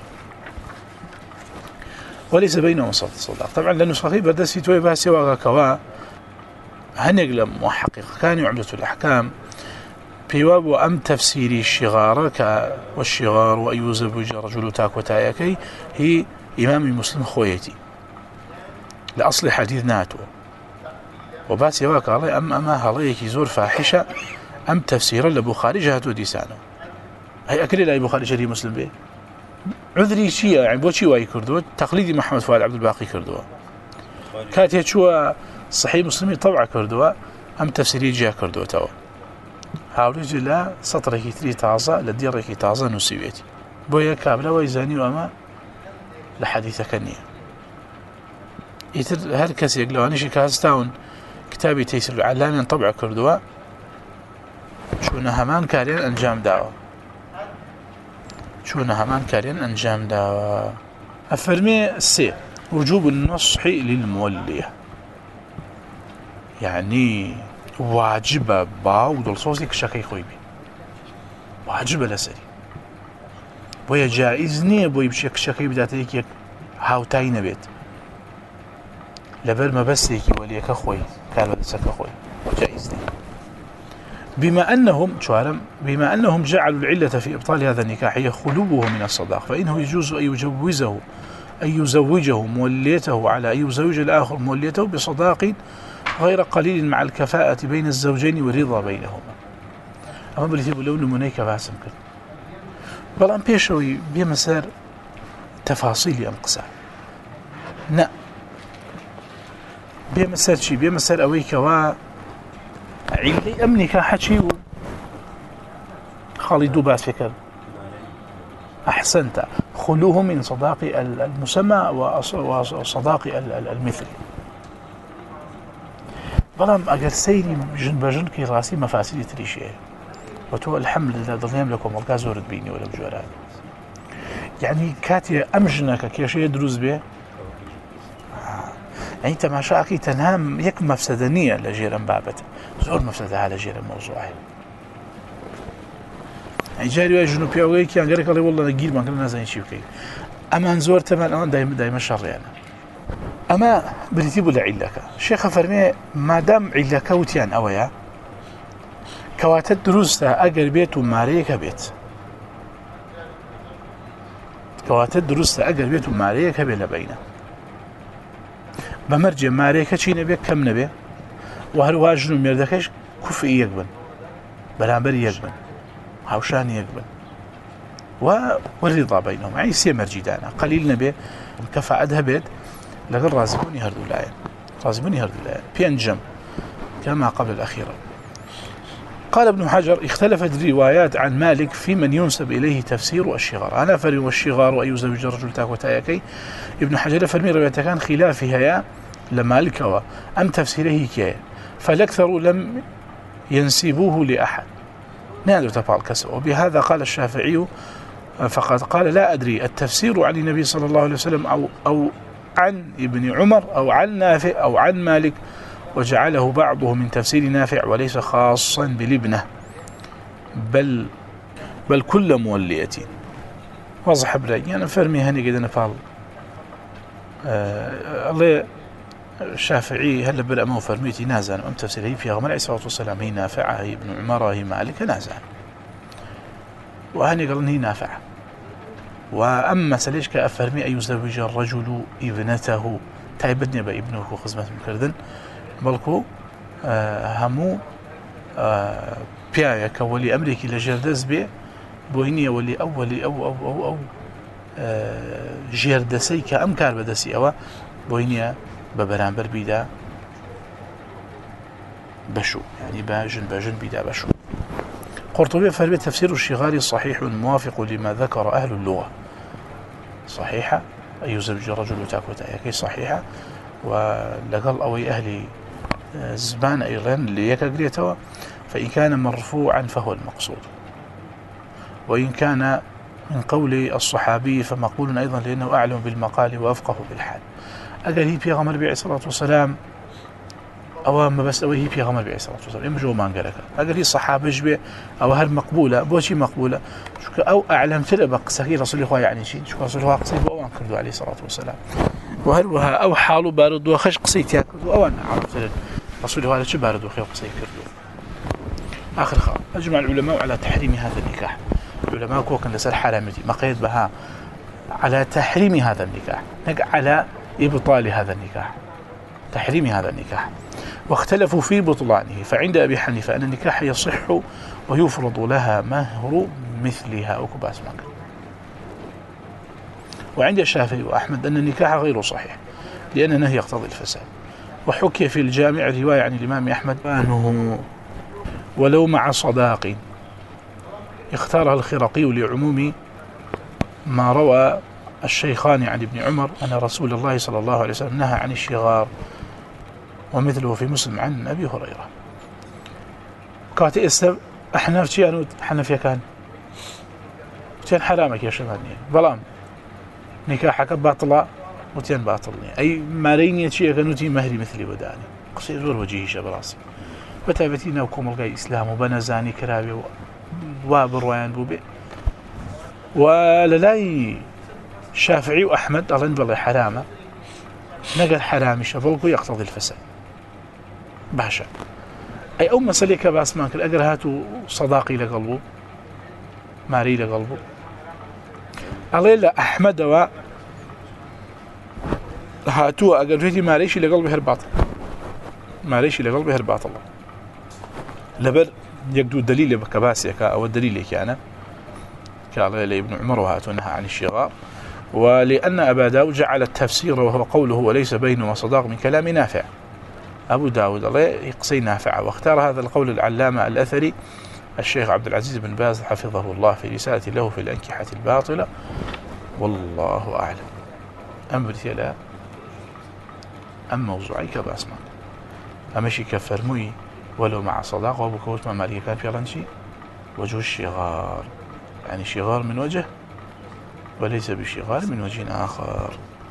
وليس بينهما صداقة طبعا لأنه صغير بردسي توي باسي وغاكوا هنقلم محقق كان يعملة الأحكام بيواب أم تفسيري الشغار والشغار وأن يزوج رجل تاك وتايكي هي إمام مسلم خويتي لأصل حديث ناتو وباسي واك الله أم أما هلايك يزور فاحشة أم تفسيرا لبخاري جهته ديسانه هي أكل لا بخاري شريف مسلم به عذري شيء يعني بوشي واي كردوه تقليدي محمد فؤاد عبد الباقي كردوه كانت هي صحيح مسلمي طبعا كردوه أم تفسيري جهة كردوه تو هاوليج لا سطرك تري تازة لديرك تازة نسيبيتي بويا كابلا ويزاني وما لحديثك النية يتر هر كسي يقلوا أنيشي كازتاون كتابي تيسر العلامين طبع كردوا شونا همان كارين أنجام داوا شونا همان كارين أنجام داوا أفرمي السي وجوب النصح للمولية يعني واجب باو دول صوصي كشكي خوي بي واجب لسري بويا جائز نيه بوي بشك شكي بداتيك يك هاوتاي نبيت لبر ما بس هيك وليك اخوي قال بدسك اخوي جائز نيه بما انهم شوارم بما انهم جعلوا العله في ابطال هذا النكاح هي خلوه من الصداق فانه يجوز ان يجوزه ان يزوجه موليته على ان يزوج الاخر موليته بصداق غير قليل مع الكفاءة بين الزوجين والرضا بينهما أما بلي تيبو لو نمونيك باسم كرد بلان بيشوي بمسار تفاصيل أنقصى نا بمسار شي بمسار أويك و علي أمنك حشي خالدو باس فكر أحسنت خلوه من صداق المسمى وصداق المثل بلام اگر سيري جن بجن كي راسي مفاسد تريشي وتو الحمد لله ضليم لكم والقا زورت بيني ولا بجوران يعني كاتي امجنك كيشي دروز به يعني تماشاكي تنام يك مفسدانيه لجيران بابته زور مفسده على جيران موضوعي يعني جاري واجنو بيوغي كي انغريك الله والله نجير ما كنا زين شي وكي اما نزور تمام انا دايما دايما شر يعني أما بريتيبو لعلك الشيخ فرمي ما دام علك وتيان أويا كواتت دروستا أجر بيت وماريك بيت كواتت دروستا أجر بيت وماريك بيلا بينا بمرجع ماريك شي نبي كم نبي وهل واجنو ميردكش كفئي يقبل بەرامبەر یەک بن هاوشان یەک بن والرضا بينهم يعني سي مرجدانا قليل نبي كفاءة هبت لقد رازبوني هردو الآية رازبوني هردو الآية بينجم كما قبل الأخيرة. قال ابن حجر اختلفت الروايات عن مالك في من ينسب إليه تفسير الشغار أنا فري والشغار أي زوج رجل تاكوتايكي ابن حجر فرمي روايات كان خلافها يا لمالك أم تفسيره كي فالأكثر لم ينسبوه لأحد نادر تفعل كسر. وبهذا قال الشافعي فقد قال لا أدري التفسير عن النبي صلى الله عليه وسلم أو, أو عن ابن عمر أو عن نافع أو عن مالك وجعله بعضه من تفسير نافع وليس خاصا بالابنة بل بل كل مولية وضح برأي أنا فرمي هني قد نفعل آه الله الشافعي هل بدأ ما فرميتي نازل أم تفسيره في غمر عليه الصلاة والسلام هي نافعة هي ابن عمر هي مالك نازل وهني قال هي نافعة. وأما سليش كأفرمي أن يزوج الرجل ابنته تايبدني بابنه وخزمة مكردن بلكو آه همو آه بيايا كولي أمريكي لجردز بي بوينية ولي أولي أو أو أو أو آه جردسي كأمكار بدسي أو بوينية ببرانبر بيدا بشو يعني باجن باجن بيدا بشو. قرطبي فرمي تفسير الشغار صحيح موافق لما ذكر أهل اللغة صحيحة أي يزوج رجل تاكوتايكي صحيحة ولقل أوي أهل زبان أيضا ليكاقريتوا فإن كان مرفوعا فهو المقصود وإن كان من قول الصحابي فمقول أيضا لأنه أعلم بالمقال وأفقه بالحال. أقل هي في غمر بيع الصلاة والسلام أو ما بس أوي هي في غمر بيع الصلاة والسلام يمجو ما انقلك أقل هي صحابة جبه أو هل مقبولة بوشي مقبولة شو أو أعلم تلبق سكي رسول الله يعني شيء شو رسول الله قصيد وأوان كردوا عليه الصلاة والسلام وهل وها أو حاله بارد وخش قصيد ياكردوا أوان عرفت رسول الله شو بارد وخير قصيد كردوا. آخر خاء أجمع العلماء على تحريم هذا النكاح العلماء كوكن لسر حرامتي ما قيد بها على تحريم هذا النكاح نق على إبطال هذا النكاح تحريم هذا النكاح واختلفوا في بطلانه. فعند أبي حنيفة أن النكاح يصح ويفرض لها مهر مثلها وكباس مكر. وعند الشافعي وأحمد أن النكاح غير صحيح لأن النهي يقتضي الفساد. وحكي في الجامع رواية عن الإمام أحمد أنه ولو مع صداق اختارها الخرقي لعموم ما روى الشيخان عن ابن عمر أن رسول الله صلى الله عليه وسلم نهى عن الشغار ومثله في مسلم عن أبي هريرة. كاتي استب أحناف شيئا حنفيا كان وتين حرامك يا شمالني بلام نكاحك باطلة وتين باطلني أي ماريني شيئا كانوتي مهري مثلي وداني قصير ور وجهي شبراسي بتابتينا وكم الغي إسلام وبنزاني كرابي وابروان بوبي وللاي شافعي وأحمد الله نبلي حرامه نقل حرامي شبلكو يقتضي الفساد باشا أي أو مسألة كباس مانك الأجر هاتو صداقي لقلبه ماري لقلبه الله لا أحمد و هاتو أجر جيتي ماريشي لقلبه هرباطل ماريشي لقلبه هرباطل الله لبر يقدو دليل بكباسيك أو الدليل كأنا قال لي ابن عمر وهاتو نهى عن الشغار. ولأن أبا داود جعل التفسير وهو قوله وليس بينه وصداق من كلام نافع أبو داود الله يقصي نافع. واختار هذا القول العلامة الأثري الشيخ عبد العزيز بن باز حفظه الله في رسالة له في الأنكحة الباطلة والله أعلم. أمرتي لا أم موضوعي كباسمان أمشي كفرمي ولو مع صداق وبكوت ما مالي كان في رنشي وجه الشغار يعني شغار من وجه وليس بشغال من وجه آخر.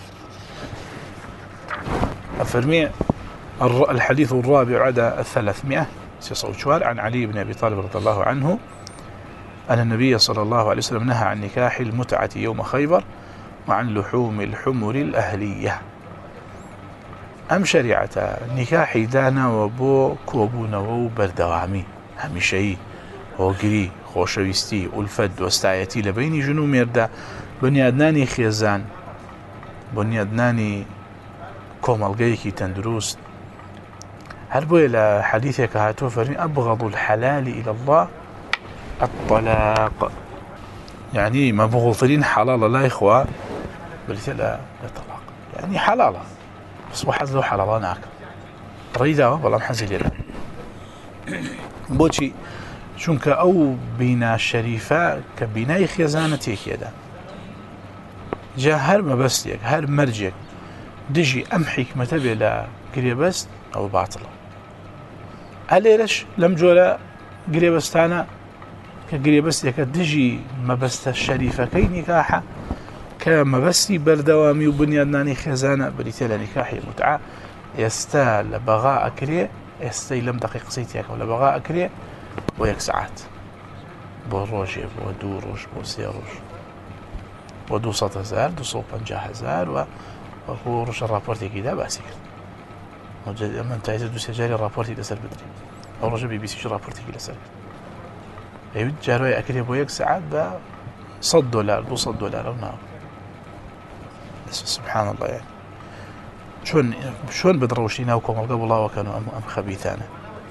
أفرمي الحديث الرابع عدا الثلاثمائة سيصوتشوار عن علي بن أبي طالب رضي الله عنه أن النبي صلى الله عليه وسلم نهى عن نكاح المتعة يوم خيبر وعن لحوم الحمر الأهلية. أم شريعة نكاح دانا وبو كوبونا وبردوامي همشي هوغري خوشويستي والفد واستعيتي لبيني جنو ميردا بنيادناني خيزان بنيادناني كومالغيكي تندروست هل بو إلى حديثك هاتو فرمي أبغض الحلال إلى الله الطلاق، يعني ما بغضين حلال لا إخوة بلت لا الطلاق، يعني حلالة بس واحد له حلال ناك ريدا والله محزل له بوشي چونکە ئەو بینا شەریفە کە بینای خێزانەتێکێدا جا هەر مەبەستێک هەر مەرجێک دژی ئەم حیکمەتە بێ لە گرێبەست ئەو باتڵە. ئەلێرەش لەم جۆرە گرێبەستانە کە گرێبەستێکە دژی مەبەستە شەریفەکەی نیکاحە کە مەبەستی بەردەوامی و بنیادنانی خێزانە بریتە لە نیکاحی متعە ئێستا لە بەغا ئەکرێ ئێستای لەم دەقیق قسەی تێکە و لە بەغا ئەکرێ بۆ یەک سەعات بۆ ڕۆژێ بۆ دوو ڕۆژ بۆ سێ ڕۆژ بۆ دوو سەد هەزار دوو سەد و پەنجا هەزار و وەکو ڕۆژە ڕاپۆرتێکیدا باسی کرد ئەمە تایزە دوو سێ جاری ڕاپۆرتی لەسەر بدرێت ئەو ڕۆژە بی بی سیش ڕاپۆرتێکی لەسەر کرد ئەویت جارۆی ئەکرێ بۆ یەک سەعات بە سەد دۆلار دوو سەد دۆلار ئەو ناو سبحان الله يعني چۆن چۆن بەدڕەوشتی ناو کۆمەڵگە وڵاوەکەن و ئەم خەبیثانە.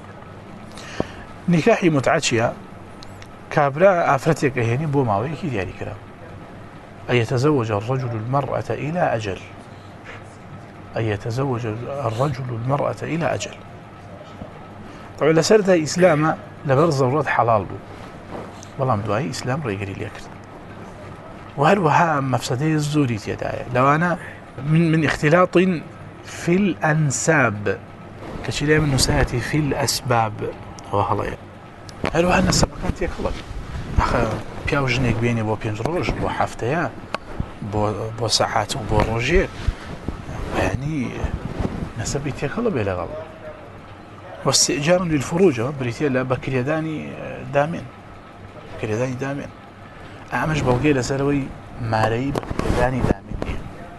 نیکاحی متعە چییە؟ کابرا ئافرەتێک ئەهێنی بۆ ماوەیەکی دیاری کرا أن يتزوج الرجل المرأة إلى أجل أن يتزوج الرجل المرأة إلى أجل. طبعا لسرتها إسلام لبر ضرورة حلال بو والله مدوائي إسلام ريقري ليكرد وهل وها مفسده الزوري تيدايا لو أنا من من اختلاط في الأنساب كشيء من نساتي في الأسباب وهلا هل وها النسب كانت يكلك أخ بياو جنيك بيني بو بينج روج بو حفتيا بو بو ساعات وبو روجير يعني نسبي تيكلا بلا غلط واستئجار للفروج بريتيا لا بكريداني دامين بكريداني دامين أعمش بلقي لسروي ماري بكريداني دامين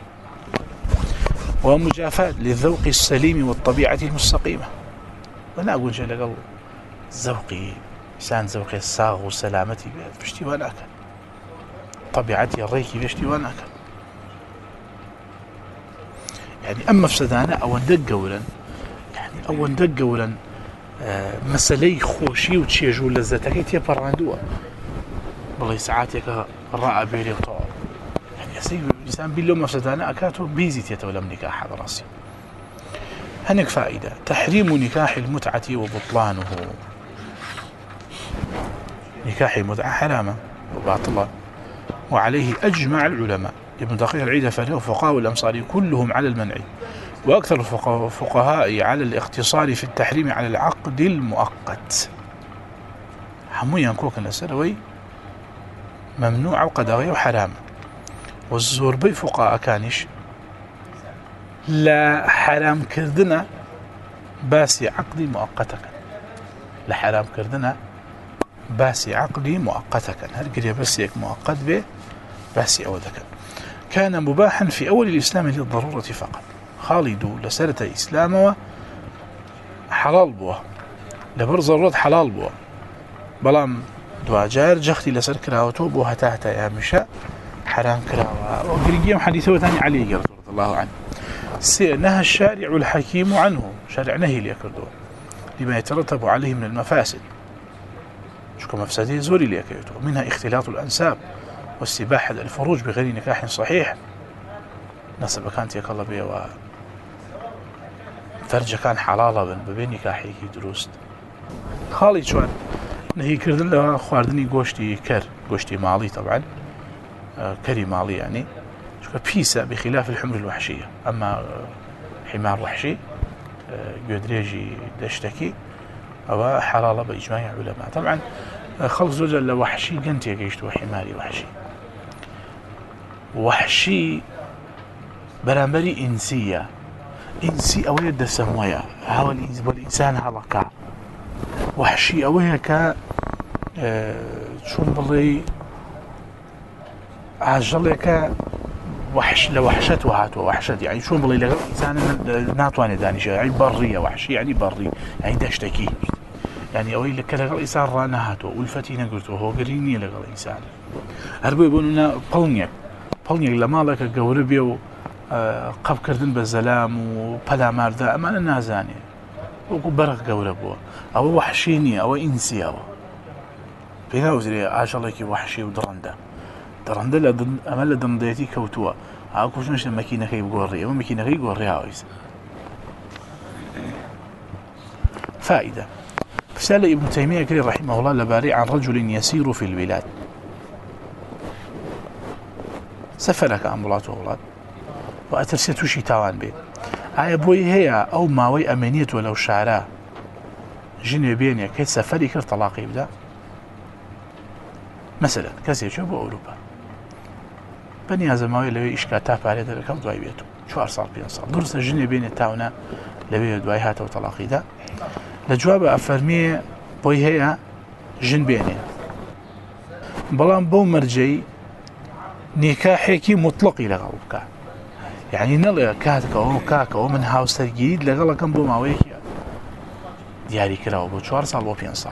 ومجافاة للذوق السليم والطبيعة المستقيمة. وأنا أقول شيء لقل ذوقي إنسان ذوقي الصاغ وسلامتي بشتي وأنا أكل طبيعتي الريكي بشتي وأنا أكل يعني أما فسدانا أو ندق قولا يعني أو ندق قولا آه مسلي خوشي وتشيجو لذتك تيبراندوا والله ساعاتك الرأى بيري وطول يعني أسيب الإنسان بالله مفسدانا أكاتو بيزي تيتولم نكاح هذا راسي. هناك فائدة تحريم نكاح المتعة وبطلانه. نكاح المتعة حرامة وباطلة وعليه أجمع العلماء. ابن دقيق العيد فله فقهاء الأمصار كلهم على المنع وأكثر الفقهاء على الاختصار في التحريم على العقد المؤقت. حمويا كوكا السروي ممنوع وقدغي وحرام والزوربي فقهاء كانش لا حرام كردنا باسي عقدي مؤقتا لا حرام كردنا باسي عقدي مؤقتا هل قرية باسيك مؤقت به باسي أو ذكا كان مباحا في أول الإسلام للضرورة فقط. خالد لسرة إسلام حلال بوه لبر ضرورة حلال بوه بلام دواجار جختي لسر كراوتو بو هتا هتا يا مشاء حرام كراوة وقريقيم حديثه ثاني علي رضي الله عنه نهى الشارع الحكيم عنه شارع نهي ليكردو لما يترتب عليه من المفاسد شكو مفسده زوري ليكردو منها اختلاط الأنساب واستباحة الفروج بغير نكاح صحيح نسبة كانت يكالله بيه فرجة كان حلالة بين نكاحي دروست. خالي شوان نهي كردن لها خواردني قوشتي كر قوشتي مالي طبعا آه كري مالي يعني بيسا بخلاف الحمر الوحشية. أما حمار وحشي آه قدريجي دشتكي أو حلالة بإجماع علماء. طبعا خلق زوجة لوحشي قنتي يقيشتو حماري وحشي وحشي برامبري إنسية إنسي أوية دسموية هو الإنسان هلكا وحشي أوية كا أه شون بلي عجلك وحش لوحشت وهات وحشت يعني شون بلي لغا إنسان ناتواني دانيش يعني برية وحشي يعني بري يعني دشتكي يعني أوي لك لغا الإنسان رانهاتو والفتي نقلتو هو قريني لغا الإنسان هربو يقولون بلنيك بلنيك لما لك قوربي و قب كردن بزلام و پلا مرده اما نازاني وەکو بەرق گەورە بووە ئەوە وەحشی نییە ئەوە ئینسیەوە پێ ناوزرێ ئاژەڵێکی وەحشی و دڕەندە دڕەندە لە ئەمە لە دڕندەتی کەوتووە ئاو کوژنش لە مەکینەکەی بگۆڕی ئەمە مەکینەکەی گۆڕیاوەیس فائدة رسالة ابن تيمية كري رحمه الله لباري عن رجل يسير في البلاد سفرك أمبولات وأولاد وأترسيتو شي تاوان بي هاي بوي هي أو ماوي أمنيت ولو شعراء جنوي بيني كي سفري كر طلاقي يبدأ مثلا كسي شو بو أوروبا بني هذا ماوي لوي إشكاتاف عليه ذلك أو دواي بيتو شوار صار بين صار درس جنوي بيني تاونا لوي دواي هاتو طلاقي ده لجواب أفرمي بوي هي جن بيني بلان بو مرجي نكاحيكي مطلقي لغلبك يعني نلقى كاتك أو كاك أو من هاوستر جديد لغلا كم بو ماويكي دياري كراو بو چوار سال بو پێنج سال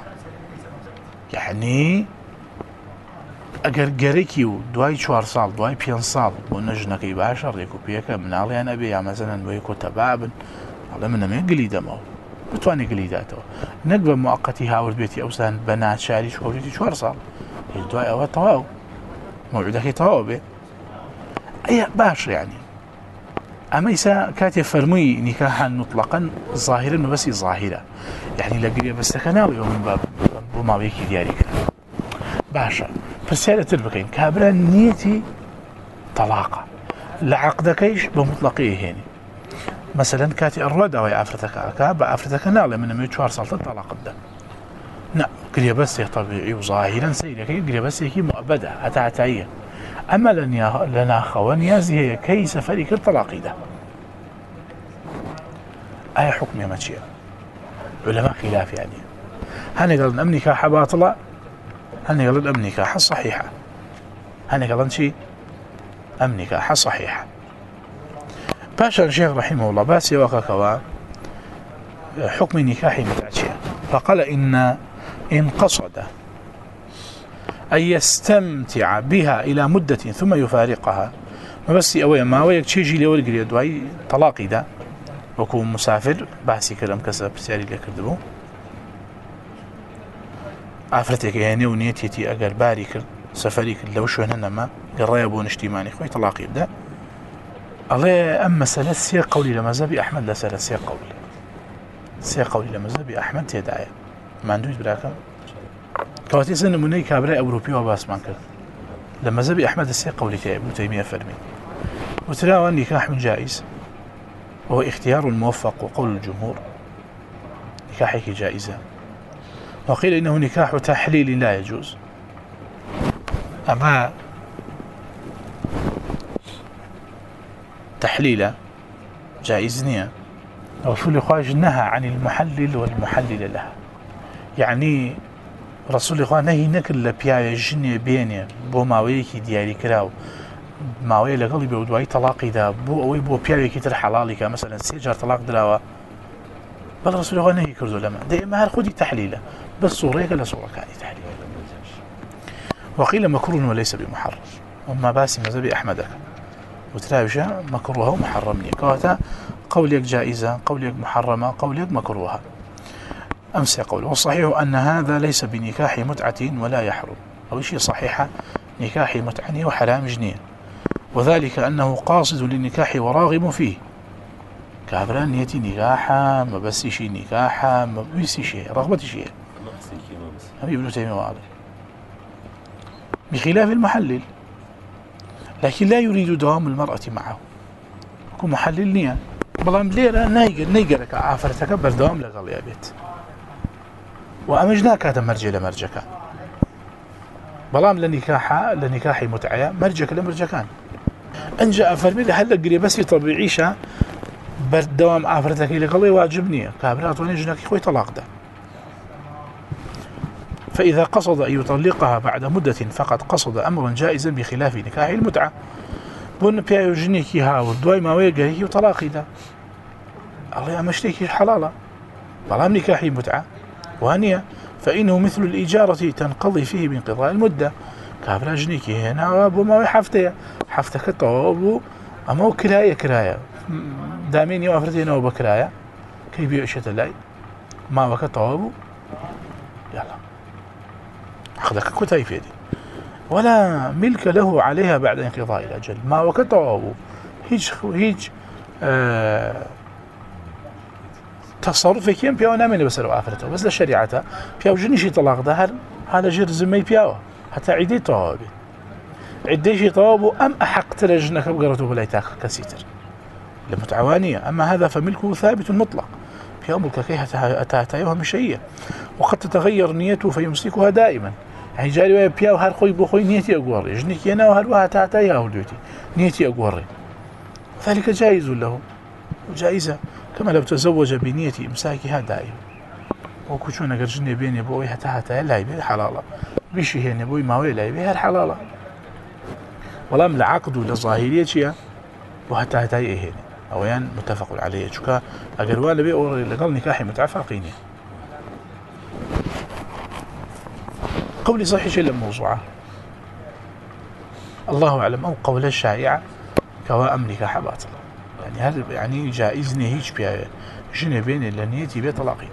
يعني ئەگەر گەرەکی و دوای چوار سال دوای پێنج سال بۆ نەژنەکەی باشە ڕێک و پێکە مناڵیان ئەبێ یا مەزەنەن بۆی کۆتەبا بن ئەڵێ من ئەمێ گلی دەمەوە بتوانێت گلی داتەوە نەک بە موقەتی هاورد بێتی ئەوسان بە ناچاری شۆڕێتی چوار سال دوای ئەوە تەواو موعودەکەی تەواو بێ ئەیە باش يعني أما إذا كاتب فرمي نكاحا مطلقا ظاهرا بس ظاهرة يعني لا قريب بس كناوي من باب بما بيكي دياري كنا باشا فرسالة تربكين كابرا نيتي طلاقة لعقدكيش بمطلقيه هنا مثلا كاتي الرودة وهي عفرتك كاب عفرتك ناله من ميتشوار سلطة طلاق الدم نعم قريب بس طبيعي وظاهرا سيرك قريب بس هي مؤبدة أتعتعية أما لنا خوان يازي هي كي سفري كل طلاقي ده أي حكم يا ماتشي علماء خلاف يعني هني قال أم نكاح باطلة هني قال أم نكاح صحيحة هني قال شيء أم نكاح صحيحة باشا الشيخ رحمه الله باسي وككوا حكم نكاح متعشية فقال إن إن قصد أن يستمتع بها إلى مدة ثم يفارقها ما بس أوي ما ويك تيجي لي ورقي دواي طلاقي ده وكون مسافر بحسي كلام كسب سياري اللي كردبو عفرتك يعني ونيتي أجر باري كر سفري كر لو شو هنما قرايا بون اجتماعي خوي طلاقي ده الله أما سلسية قولي لمذهب أحمد لا سلسية قولي سيا قولي لمذهب أحمد تدعي ما عندوش براكم كواتي سنة مني كابراء أوروبي وباسمان كرد لما زبي أحمد السيق قولي تاعي ابن تيمية فرمي وتراوى النكاح من جائز وهو اختيار الموفق وقول الجمهور نكاحك جائزة وقيل إنه نكاح تحليل لا يجوز أما تحليل جائز نية رسول الله نهى عن المحلل والمحلل لها يعني رسول الله نهي نكر لبيايا جنية بيني بو ماويكي دياري كراو ماوي لقلي بو دواي طلاقي دا بو اوي بو بيايا كتر حلالي كمثلا سيجار طلاق دراوا بل رسول الله نهي كردو لما دائما هل خدي تحليله بس صوريك لا صورة كاني تحليله وقيل مكروه وليس بمحرم وما باسي مذهبي أحمدك وتراوشة مكروها ومحرمني كواتا قوليك جائزة قوليك محرمة قوليك مكروها أمس يقول والصحيح أن هذا ليس بنكاح متعة ولا يحرم أو شيء صحيحة نكاح متعني وحرام جنيه وذلك أنه قاصد للنكاح وراغب فيه كابران نيتي نكاحا ما بس شيء نكاحا ما بس شيء رغبة شيء أبي ابن تيمية واضح بخلاف المحلل لكن لا يريد دوام المرأة معه يكون محلل نية بلام ليرة نيجر نيجرك عافرتك بردوام لقال يا بيت وأمجناك هذا مرجع لمرجكان بلام لنكاحة لنكاحي متعية مرجك لمرجكان أن جاء فرمي لحل قريبسي طبيعيشة بردوام عافرتك لقال واجبني كابرات ونجنك خوي طلاق ده فإذا قصد أن يطلقها بعد مدة فقد قصد أمرا جائزا بخلاف نكاح المتعة بون بيايو جنيكي هاو دواي ما ويقريكي وطلاقي ده الله أمشتيكي حلالة بلام نكاحي متعة وهنية فإنه مثل الإجارة تنقضي فيه بانقضاء المدة كابلا جنيكي هنا وابو ما حفتة حفتة كطوابو أما كراية كراية دامين يوافرتين وبكراية كي بيعشة الله ما وقت طوابو يلا أخذك كتاي فيدي ولا ملك له عليها بعد انقضاء الأجل ما وقت طوابو هيج هيج آه تصرفك يم بياو نامني بس آخرته بس لشريعته بياو جنيشي طلاق ده هذا جير زمي بياو حتى عيدي طوابي عديشي طوابو أم أحق تلجنك بقرته بلايتاك كسيتر لمتعوانية أما هذا فملكه ثابت مطلق بياو ملك كي أتاتايوها مشيئة وقد تتغير نيته فيمسكها دائما يعني جاري ويا بياو هر خوي بخوي نيتي أقوري جنيك ينا وهروها تاتايها وليتي نيتي أقوري ذلك جائز له وجائزة كما لو تزوج بنية إمساكها دائما وكشون أقر جني بين يبوي حتى حتى لا يبي حلالة بيشي هي يبوي ما ولا يبي الحلالة ولا من العقد ولا ظاهرية شيء وحتى حتى هي أويان متفق عليه شكا أقر وانا بي أو لقال نكاحي متعفقين قولي صحيح شيء الموضوعة الله أعلم أو قول الشائعة كواء نكاح باطل يعني هذا يعني جائزني هيك بيا جني بين اللنيتي بيت طلاقين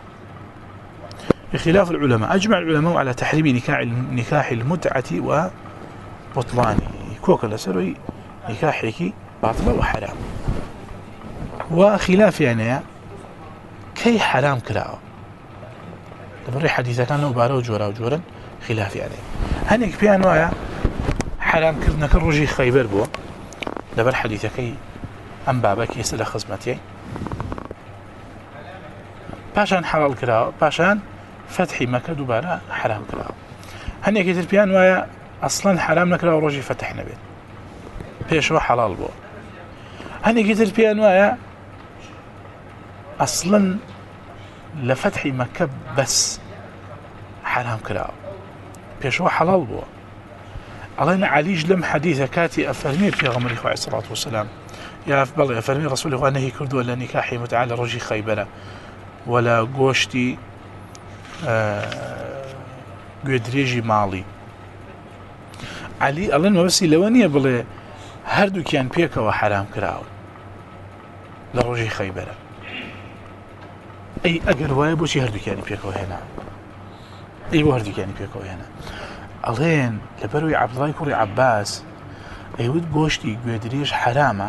اختلاف العلماء أجمع العلماء على تحريم نكاح نكاح المتعة وبطلانه كوكا لسروي نكاحك باطل وحرام وخلاف يعني كي حرام كلاو لبري حديثة كان له بارو جورا وجورا خلاف يعني هنيك بيانوايا حرام كرنا كالرجي خيبر بو لبر حديثة كي أم بابك يسأل خزمتي باشان حلال كلاو باشان فتحي مكة دوباره حرام كلاو هنيك يتر بيانوايا أصلا حرام نكلاو رجي فتحنا بيت بيشوا حلال بو هنيك يتر بيانوايا أصلا لفتح مكة بس حرام كلاو بيشوا حلال بو الله عليج لم حديثة كاتي أفرمي في غمر إخوة عليه الصلاة والسلام يا أفضل أفرمي رسول الله أنه كرد ولا نكاحي متعالى رجي خيبرة ولا قوشتي قدريجي مالي علي الله ما بس لوانية بلي هردو كان بيك وحرام كلاو لرجي خيبرة أي أقل واي بوشي هردو كان بيك وهنا أي هردو كان بيك وهنا ألين لبروي عبد الله كوري عباس أيود قوشتي قدريج حرامة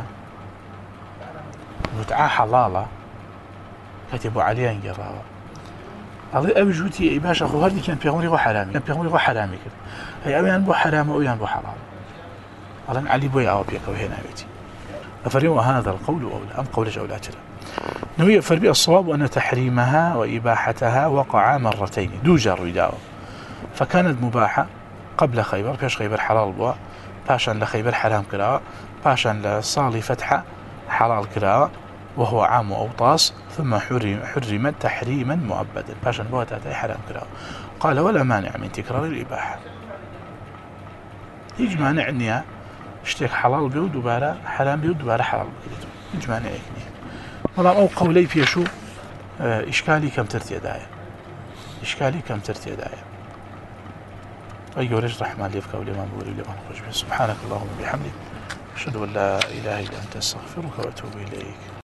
متعا حلالة كاتبوا عليها انقراوة الله أبي جوتي أي باشا أخو هردي كان بيغمري وحرامي كان بيغمري وحرامي كده هي أبي أنبو حرامة أو ينبو حلال ألين علي بوي أو بيك وهنا بيتي أفرموا هذا القول أولى أم قول جولاتنا نوية فربي الصواب أن تحريمها وإباحتها وقعا مرتين دوجا الرداء فكانت مباحة قبل خيبر فيش خيبر حلال بوا باشا لخيبر حرام كراء باشا لصالي فتحة حلال كراء وهو عام أوطاس ثم حرم حرمت تحريما مؤبدا باشا بوا تاتي حرام كراء قال ولا مانع من تكرار الإباحة يجي مانع أني اشتيك حلال بيو دوبارا حرام بيو دوبارا حلال بكريتو يجي مانع يكني والله أو قولي في شو إشكالي كم ترتي داية إشكالي كم ترتي داية أيها رجل رحمن لي بقولي ما بقولي لمن خرج به سبحانك اللهم وبحمدك أشهد أن لا إله إلا أنت أستغفرك وأتوب إليك.